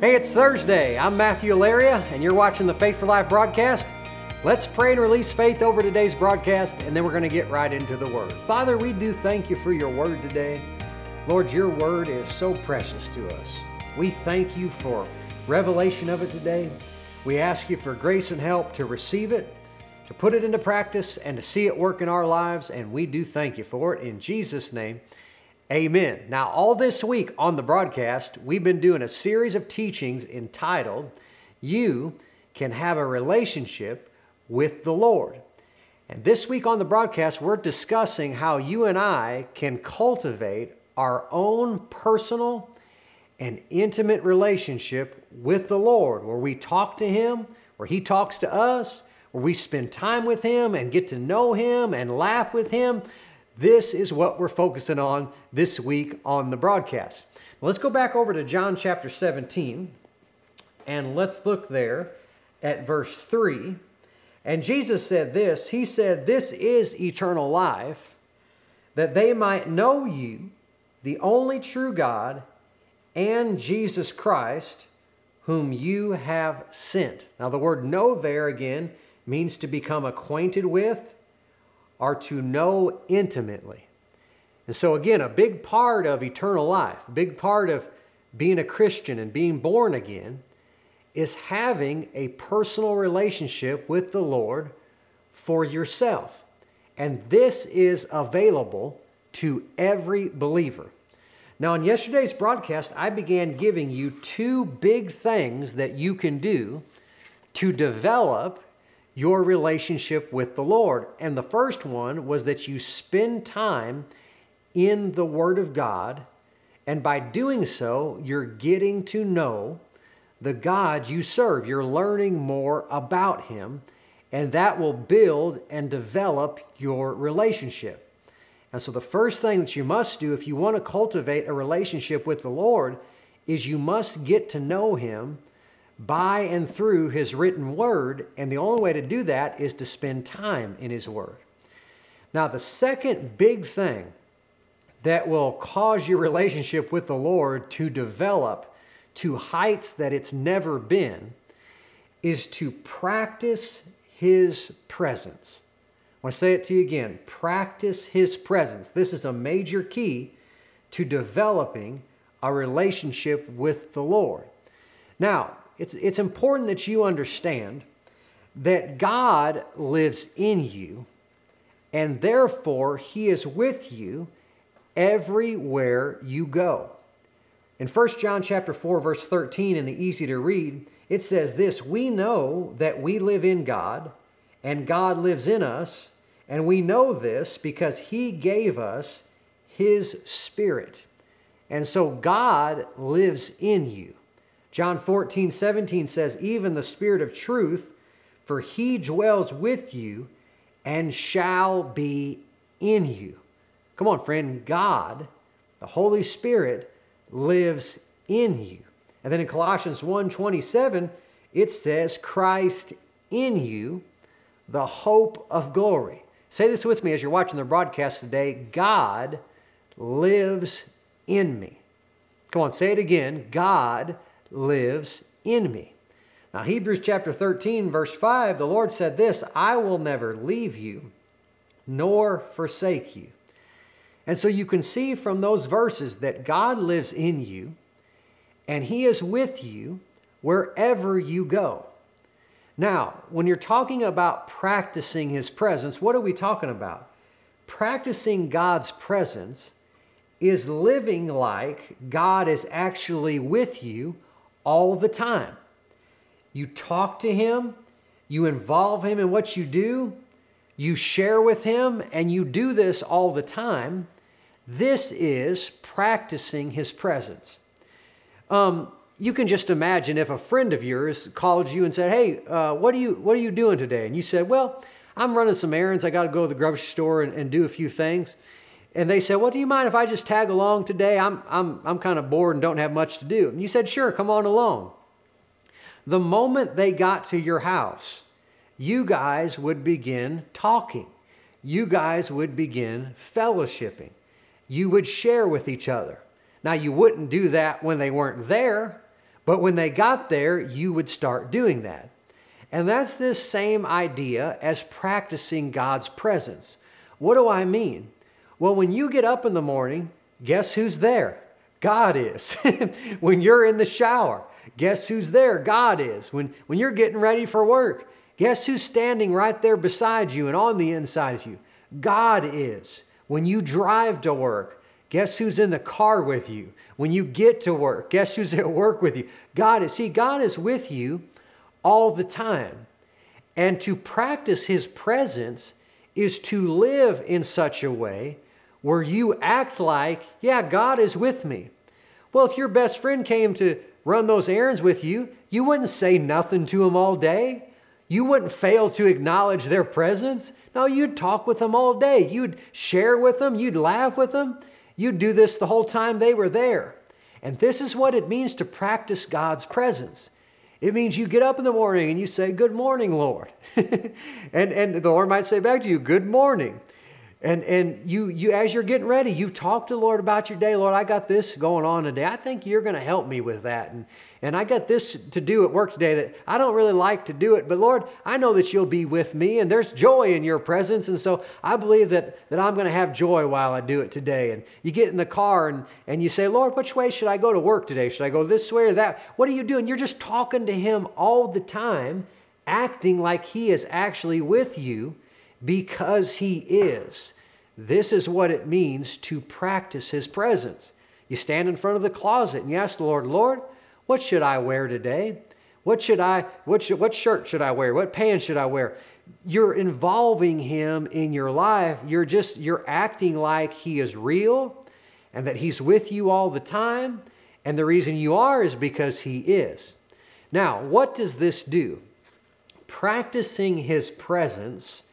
Hey, it's Thursday. I'm Matthew Alaria, and you're watching the Faith for Life broadcast. Let's pray and release faith over today's broadcast, and then we're going to get right into the Word. Father, we do thank you for your Word today. Lord, your Word is so precious to us. We thank you for revelation of it today. We ask you for grace and help to receive it, to put it into practice, and to see it work in our lives, and we do thank you for it. In Jesus' name, amen. Now, all this week on the broadcast, we've been doing a series of teachings entitled, You Can Have a Relationship with the Lord. And this week on the broadcast, we're discussing how you and I can cultivate our own personal and intimate relationship with the Lord, where we talk to Him, where He talks to us, where we spend time with Him and get to know Him and laugh with Him. This is what we're focusing on this week on the broadcast. Let's go back over to John chapter 17, and let's look there at verse 3. And Jesus said this, He said, "This is eternal life, that they might know you, the only true God, and Jesus Christ, whom you have sent." Now the word know there again means to become acquainted with, are to know intimately. And so again, a big part of eternal life, a big part of being a Christian and being born again is having a personal relationship with the Lord for yourself. And this is available to every believer. Now, in yesterday's broadcast, I began giving you two big things that you can do to develop your relationship with the Lord. And the first one was that you spend time in the Word of God, and by doing so, you're getting to know the God you serve. You're learning more about Him, and that will build and develop your relationship. And so the first thing that you must do if you want to cultivate a relationship with the Lord is you must get to know Him by and through His written Word, and the only way to do that is to spend time in His Word. Now, the second big thing that will cause your relationship with the Lord to develop to heights that it's never been is to practice His presence. I want to say it to you again. Practice His presence. This is a major key to developing a relationship with the Lord. Now, it's important that you understand that God lives in you, and therefore He is with you everywhere you go. In 1 John chapter 4, verse 13, in the easy to read, it says this, "We know that we live in God, and God lives in us, and we know this because He gave us His Spirit." And so God lives in you. John 14:17 says, "Even the Spirit of truth, for He dwells with you and shall be in you." Come on, friend. God, the Holy Spirit, lives in you. And then in Colossians 1:27, it says, "Christ in you, the hope of glory." Say this with me as you're watching the broadcast today. God lives in me. Come on, say it again. God lives in me. Now, Hebrews chapter 13, verse 5, the Lord said this, "I will never leave you nor forsake you." And so you can see from those verses that God lives in you and He is with you wherever you go. Now, when you're talking about practicing His presence, what are we talking about? Practicing God's presence is living like God is actually with you all the time. You talk to Him, you involve Him in what you do, you share with Him, and you do this all the time. This is practicing His presence. You can just imagine if a friend of yours called you and said, "Hey, what are you doing today?" And you said, "Well, I'm running some errands. I got to go to the grocery store and do a few things." And they said, "Well, do you mind if I just tag along today? I'm kind of bored and don't have much to do." And you said, "Sure, come on along." The moment they got to your house, you guys would begin talking. You guys would begin fellowshipping. You would share with each other. Now, you wouldn't do that when they weren't there, But when they got there, you would start doing that. And that's this same idea as practicing God's presence. What do I mean? Well, when you get up in the morning, guess who's there? God is. When you're in the shower, guess who's there? God is. When you're getting ready for work, guess who's standing right there beside you and on the inside of you? God is. When you drive to work, guess who's in the car with you? When you get to work, guess who's at work with you? God is. See, God is with you all the time. And to practice His presence is to live in such a way where you act like, yeah, God is with me. Well, if your best friend came to run those errands with you, you wouldn't say nothing to them all day. You wouldn't fail to acknowledge their presence. No, you'd talk with them all day. You'd share with them. You'd laugh with them. You'd do this the whole time they were there. And this is what it means to practice God's presence. It means you get up in the morning and you say, "Good morning, Lord." and the Lord might say back to you, "Good morning." And you as you're getting ready, you talk to the Lord about your day. "Lord, I got this going on today. I think you're going to help me with that. And I got this to do at work today that I don't really like to do it. But Lord, I know that you'll be with me and there's joy in your presence. And so I believe that I'm going to have joy while I do it today." And you get in the car and you say, "Lord, which way should I go to work today? Should I go this way or that?" What are you doing? You're just talking to Him all the time, acting like He is actually with you because He is. This is what it means to practice His presence. You stand in front of the closet and you ask the Lord, "Lord, what should I wear today? What shirt should I wear? What pants should I wear?" You're involving Him in your life. You're acting like He is real and that He's with you all the time. And the reason you are is because He is. Now, what does this do? Practicing His presence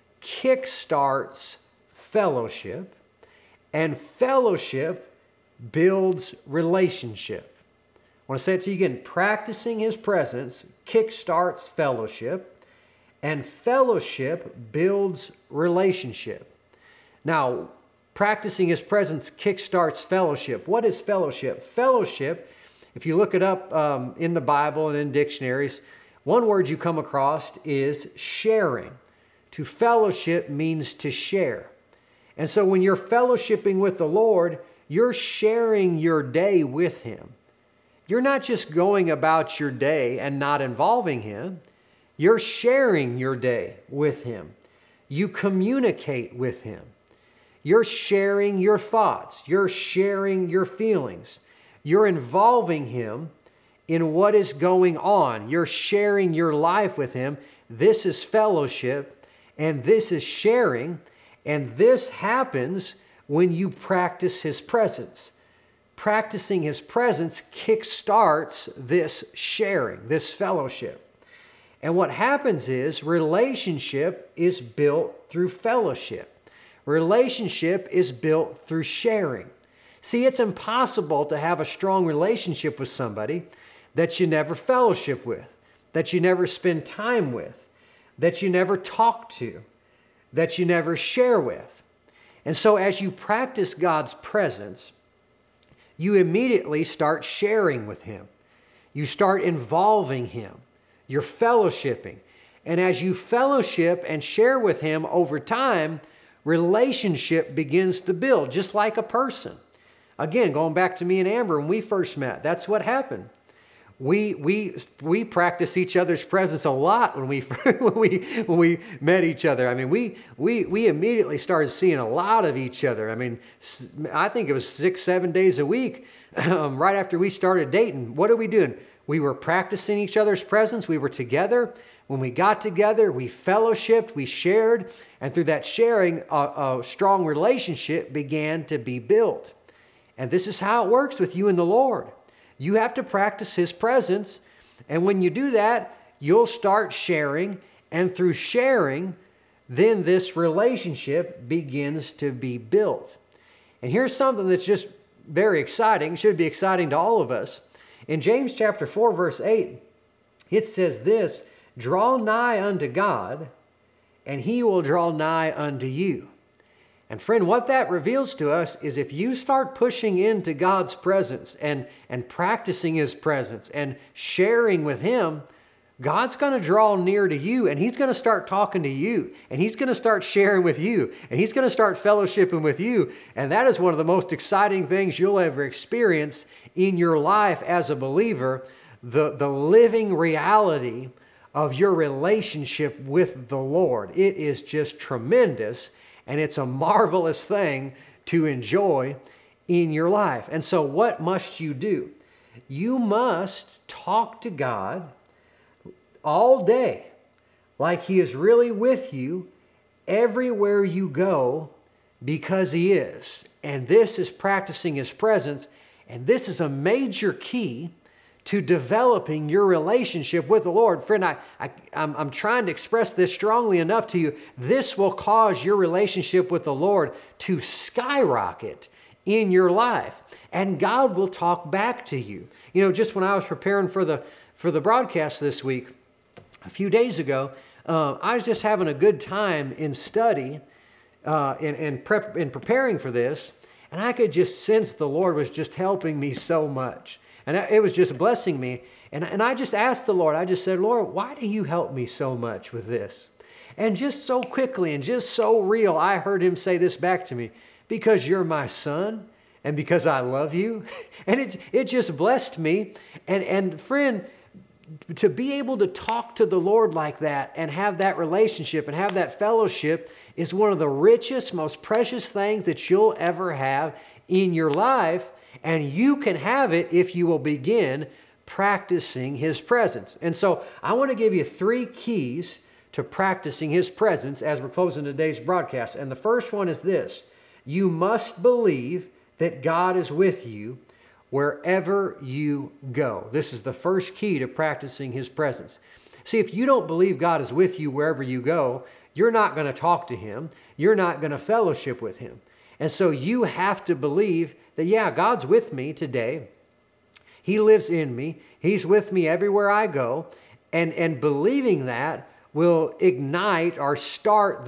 kickstarts fellowship, and fellowship builds relationship. I want to say it to you again. Practicing His presence kickstarts fellowship, and fellowship builds relationship. Now, practicing His presence kickstarts fellowship. What is fellowship? Fellowship, if you look it up in the Bible and in dictionaries, one word you come across is sharing. To fellowship means to share. And so when you're fellowshipping with the Lord, you're sharing your day with Him. You're not just going about your day and not involving Him. You're sharing your day with Him. You communicate with Him. You're sharing your thoughts. You're sharing your feelings. You're involving Him in what is going on. You're sharing your life with Him. This is fellowship, and this is sharing. And this happens when you practice His presence. Practicing His presence kickstarts this sharing, this fellowship. And what happens is relationship is built through fellowship. Relationship is built through sharing. See, it's impossible to have a strong relationship with somebody that you never fellowship with, that you never spend time with, that you never talk to, that you never share with. And so as you practice God's presence, you immediately start sharing with Him. You start involving Him. You're fellowshipping. And as you fellowship and share with Him over time, relationship begins to build, just like a person. Again, going back to me and Amber when we first met, that's what happened. We practice each other's presence a lot when we met each other. I mean, we immediately started seeing a lot of each other. I mean, I think it was 6-7 days a week right after we started dating. What are we doing? We were practicing each other's presence. We were together. When we got together, we fellowshipped, we shared, and through that sharing, a strong relationship began to be built. And this is how it works with you and the Lord. You have to practice His presence, and when you do that, you'll start sharing, and through sharing, then this relationship begins to be built. And here's something that's just very exciting, should be exciting to all of us. In James chapter 4, verse 8, it says this, "Draw nigh unto God, and He will draw nigh unto you." And friend, what that reveals to us is if you start pushing into God's presence and practicing His presence and sharing with Him, God's going to draw near to you, and He's going to start talking to you, and He's going to start sharing with you, and He's going to start fellowshipping with you. And that is one of the most exciting things you'll ever experience in your life as a believer, the living reality of your relationship with the Lord. It is just tremendous, and it's a marvelous thing to enjoy in your life. And so what must you do? You must talk to God all day like He is really with you everywhere you go, because He is. And this is practicing His presence, and this is a major key to developing your relationship with the Lord. Friend, I'm trying to express this strongly enough to you. This will cause your relationship with the Lord to skyrocket in your life, and God will talk back to you. You know, just when I was preparing for the broadcast this week, a few days ago, I was just having a good time in study, in preparing for this, and I could just sense the Lord was just helping me so much. And it was just blessing me. And I just asked the Lord, I just said, Lord, why do you help me so much with this? And just so quickly and just so real, I heard Him say this back to me: because you're my son and because I love you. And it just blessed me. And friend, to be able to talk to the Lord like that and have that relationship and have that fellowship is one of the richest, most precious things that you'll ever have in your life. And you can have it if you will begin practicing His presence. And so I want to give you 3 keys to practicing His presence as we're closing today's broadcast. And the first one is this: you must believe that God is with you wherever you go. This is the first key to practicing His presence. See, if you don't believe God is with you wherever you go, you're not going to talk to Him. You're not going to fellowship with Him. And so you have to believe that, yeah, God's with me today. He lives in me. He's with me everywhere I go. And believing that will ignite or start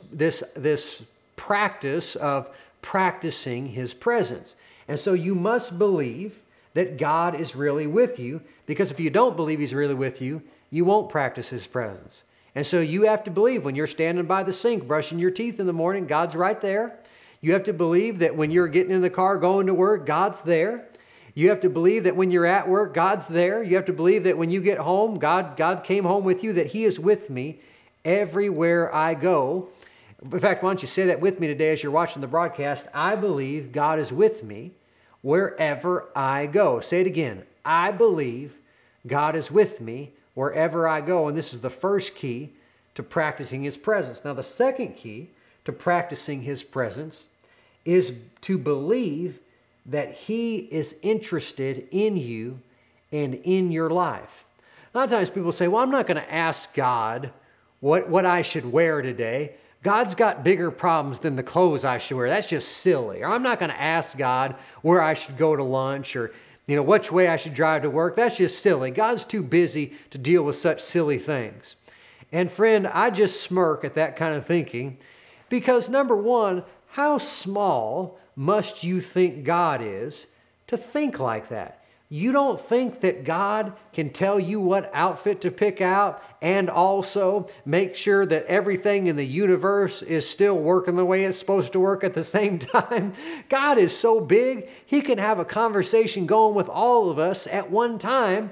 this practice of practicing His presence. And so you must believe that God is really with you, because if you don't believe He's really with you, you won't practice His presence. And so you have to believe when you're standing by the sink brushing your teeth in the morning, God's right there. You have to believe that when you're getting in the car going to work, God's there. You have to believe that when you're at work, God's there. You have to believe that when you get home, God came home with you, that He is with me everywhere I go. In fact, why don't you say that with me today as you're watching the broadcast? I believe God is with me wherever I go. Say it again. I believe God is with me wherever I go. And this is the first key to practicing His presence. Now, the second key to practicing His presence is to believe that He is interested in you and in your life. A lot of times people say, well, I'm not going to ask God what I should wear today. God's got bigger problems than the clothes I should wear. That's just silly. Or I'm not going to ask God where I should go to lunch, or which way I should drive to work. That's just silly. God's too busy to deal with such silly things. And friend, I just smirk at that kind of thinking, because number one, how small must you think God is to think like that? You don't think that God can tell you what outfit to pick out and also make sure that everything in the universe is still working the way it's supposed to work at the same time? God is so big, He can have a conversation going with all of us at one time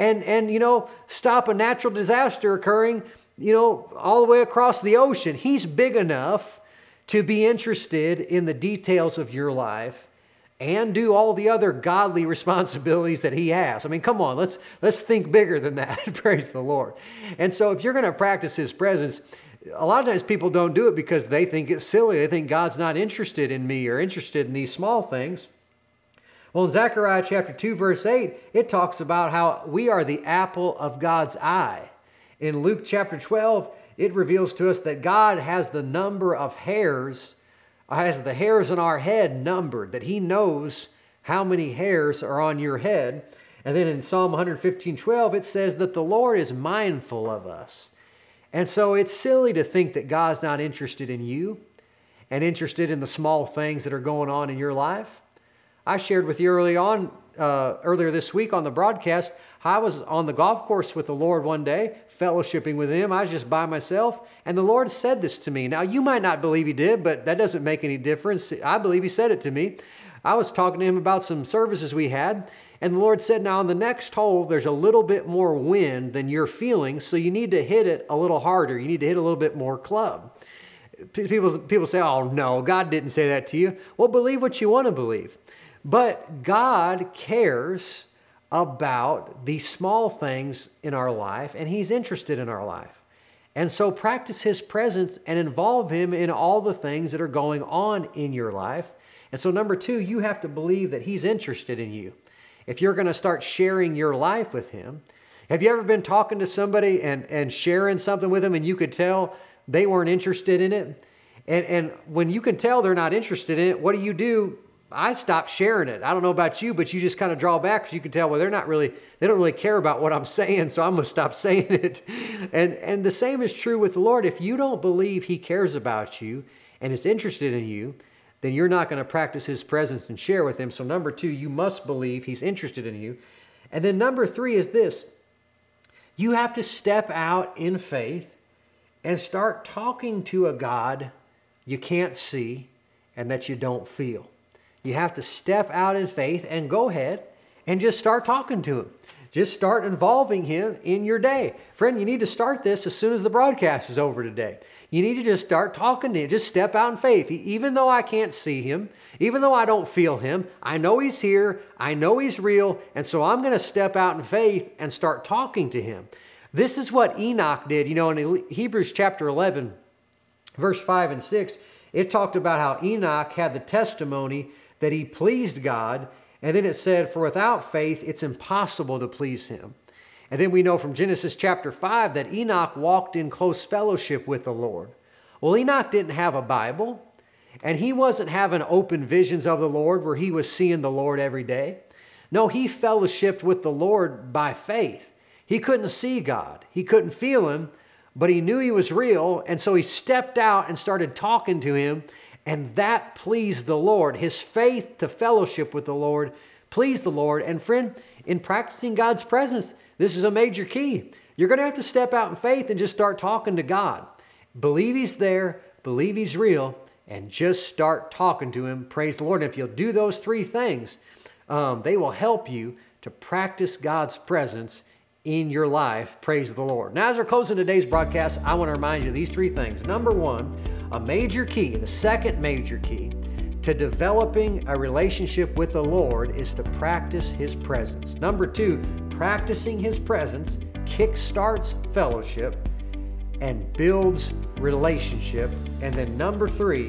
and stop a natural disaster occurring, all the way across the ocean. He's big enough to be interested in the details of your life and do all the other godly responsibilities that He has. I mean, come on, let's think bigger than that. Praise the Lord. And so if you're going to practice His presence, a lot of times people don't do it because they think it's silly. They think God's not interested in me or interested in these small things. Well, in Zechariah chapter 2, verse 8, it talks about how we are the apple of God's eye. In Luke chapter 12, it reveals to us that God has the number of hairs, has the hairs on our head numbered, that He knows how many hairs are on your head. And then in Psalm 115:12, it says that the Lord is mindful of us. And so it's silly to think that God's not interested in you. and interested in the small things that are going on in your life? I shared with you earlier this week on the broadcast, how I was on the golf course with the Lord one day, fellowshipping with Him. I was just by myself, and the Lord said this to me. Now, you might not believe He did, but that doesn't make any difference. I believe He said it to me. I was talking to Him about some services we had, and the Lord said, now on the next hole, there's a little bit more wind than you're feeling, so you need to hit it a little harder. You need to hit a little bit more club. People say, oh no, God didn't say that to you. Well, believe what you want to believe. But God cares about these small things in our life, and He's interested in our life. And so practice His presence and involve Him in all the things that are going on in your life. And so number 2, you have to believe that He's interested in you. If you're going to start sharing your life with Him, have you ever been talking to somebody and sharing something with them and you could tell they weren't interested in it? And when you can tell they're not interested in it, what do? I stop sharing it. I don't know about you, but you just kind of draw back because you can tell, well, they don't really care about what I'm saying, so I'm going to stop saying it. And the same is true with the Lord. If you don't believe He cares about you and is interested in you, then you're not going to practice His presence and share with Him. So number 2, you must believe He's interested in you. And then number 3 is this. You have to step out in faith and start talking to a God you can't see and that you don't feel. You have to step out in faith and go ahead and just start talking to Him. Just start involving Him in your day. Friend, you need to start this as soon as the broadcast is over today. You need to just start talking to Him. Just step out in faith. Even though I can't see Him, even though I don't feel Him, I know He's here, I know He's real, and so I'm going to step out in faith and start talking to Him. This is what Enoch did. You know, in Hebrews chapter 11, verse 5 and 6, it talked about how Enoch had the testimony that he pleased God, and then it said, for without faith, it's impossible to please Him. And then we know from Genesis chapter 5 that Enoch walked in close fellowship with the Lord. Well, Enoch didn't have a Bible, and he wasn't having open visions of the Lord where he was seeing the Lord every day. No, he fellowshiped with the Lord by faith. He couldn't see God. He couldn't feel Him, but he knew He was real, and so he stepped out and started talking to Him, and that pleased the Lord. His faith to fellowship with the Lord pleased the Lord. And friend, in practicing God's presence, this is a major key. You're going to have to step out in faith and just start talking to God. Believe He's there, believe He's real, and just start talking to Him. Praise the Lord. And if you'll do those 3 things, they will help you to practice God's presence in your life. Praise the Lord. Now, as we're closing today's broadcast, I want to remind you of these 3 things. Number 1, a major key, the second major key to developing a relationship with the Lord is to practice His presence. Number 2, practicing His presence kickstarts fellowship and builds relationship. And then number 3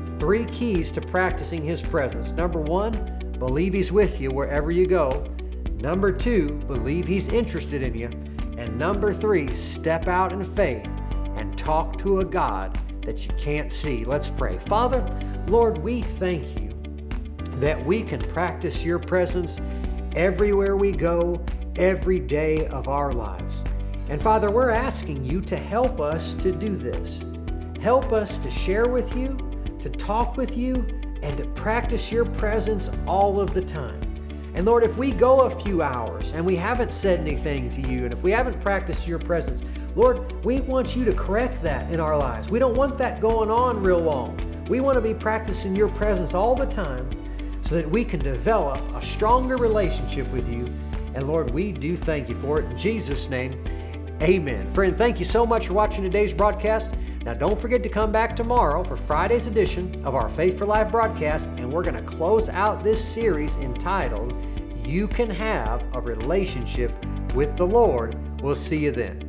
keys to practicing His presence. Number 1, believe He's with you wherever you go. Number 2, believe He's interested in you. And number 3, step out in faith and talk to a God that you can't see. Let's pray. Father, Lord, we thank You that we can practice Your presence everywhere we go, every day of our lives. And Father, we're asking You to help us to do this. Help us to share with You, to talk with You, and to practice Your presence all of the time. And Lord, if we go a few hours and we haven't said anything to You, and if we haven't practiced Your presence, Lord, we want You to correct that in our lives. We don't want that going on real long. We want to be practicing Your presence all the time so that we can develop a stronger relationship with You. And Lord, we do thank You for it. In Jesus' name, amen. Friend, thank you so much for watching today's broadcast. Now, don't forget to come back tomorrow for Friday's edition of our Faith for Life broadcast, and we're going to close out this series entitled, You Can Have a Relationship with the Lord. We'll see you then.